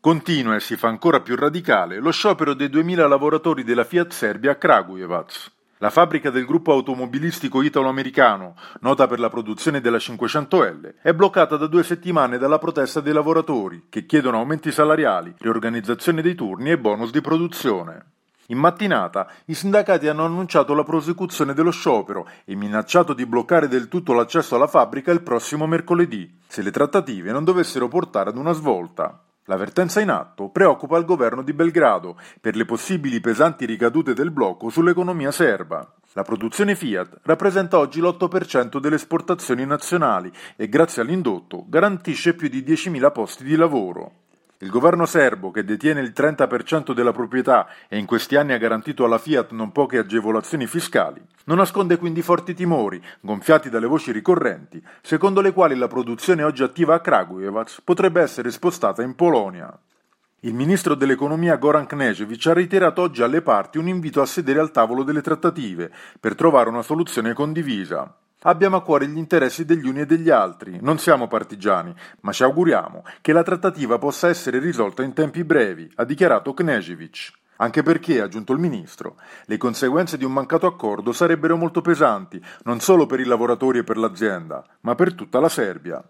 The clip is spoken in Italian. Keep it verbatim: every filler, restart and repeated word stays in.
Continua e si fa ancora più radicale lo sciopero dei duemila lavoratori della Fiat Serbia a Kragujevac. La fabbrica del gruppo automobilistico italo-americano, nota per la produzione della cinquecento L, è bloccata da due settimane dalla protesta dei lavoratori, che chiedono aumenti salariali, riorganizzazione dei turni e bonus di produzione. In mattinata i sindacati hanno annunciato la prosecuzione dello sciopero e minacciato di bloccare del tutto l'accesso alla fabbrica il prossimo mercoledì, se le trattative non dovessero portare ad una svolta. La vertenza in atto preoccupa il governo di Belgrado per le possibili pesanti ricadute del blocco sull'economia serba. La produzione Fiat rappresenta oggi l'otto per cento delle esportazioni nazionali e grazie all'indotto garantisce più di diecimila posti di lavoro. Il governo serbo, che detiene il trenta per cento della proprietà e in questi anni ha garantito alla Fiat non poche agevolazioni fiscali, non nasconde quindi forti timori, gonfiati dalle voci ricorrenti, secondo le quali la produzione oggi attiva a Kragujevac potrebbe essere spostata in Polonia. Il ministro dell'economia Goran Knežević ha reiterato oggi alle parti un invito a sedere al tavolo delle trattative per trovare una soluzione condivisa. Abbiamo a cuore gli interessi degli uni e degli altri, non siamo partigiani, ma ci auguriamo che la trattativa possa essere risolta in tempi brevi, ha dichiarato Knežević. Anche perché, ha aggiunto il ministro, le conseguenze di un mancato accordo sarebbero molto pesanti, non solo per i lavoratori e per l'azienda, ma per tutta la Serbia.